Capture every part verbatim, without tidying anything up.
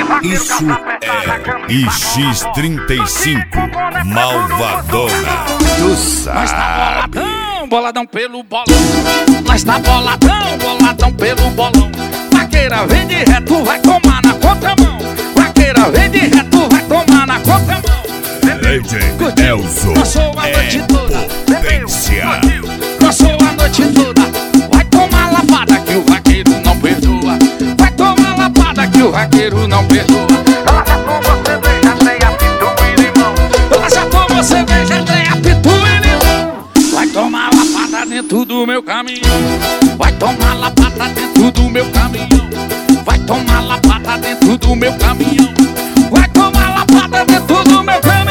Isso é I X trinta e cinco, Malvadona. Tu Nós tá sabe. boladão, boladão pelo bolão. Nós tá boladão, boladão pelo bolão. Vaqueira vem de reto, vai tomar na contramão. Vaqueira vem de reto, vai tomar na contramão. D J Elzo Passou a noite toda, potência. passou a noite toda. Vai tomar lapada que o vaqueiro não perdoa. Vai tomar lapada que o vaqueiro não perdoa. Ela já tomou cerveja, tem a pitu e limão. Ela já tomou cerveja, tem a pitu e limão. Vai tomar lapada dentro do meu caminhão. Vai tomar lapada dentro do meu caminhão. Vai tomar lapada dentro do meu caminhão. Vai tomar lapada dentro do meu caminhão.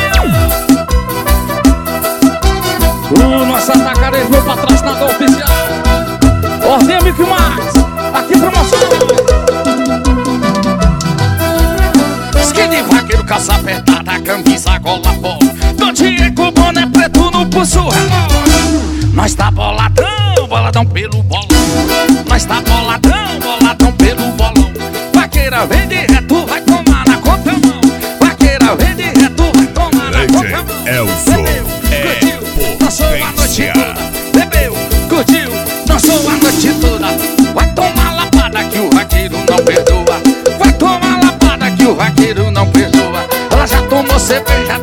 O nosso atacarejo, meu patrocinador oficial. Ordem Mickey Max, aqui promoção. Skin de vaqueiro, calça apertada, camisa gola polo. Don Diego, boné preto no pulso relógio. Nós tá boladão, boladão pelo bolão. Nós tá boladão, boladão pelo bolão. Vaqueira vem de reto, vai tomar na contramão. Vaqueira vem de reto, vai tomar na contramão. Elzo Bebeu, curtiu, dançou a noite toda. Bebeu, curtiu, dançou a noite toda. Vai tomar lapada que o vaqueiro não perdoa. Vai tomar lapada que o vaqueiro não perdoa. Ela já tomou cerveja,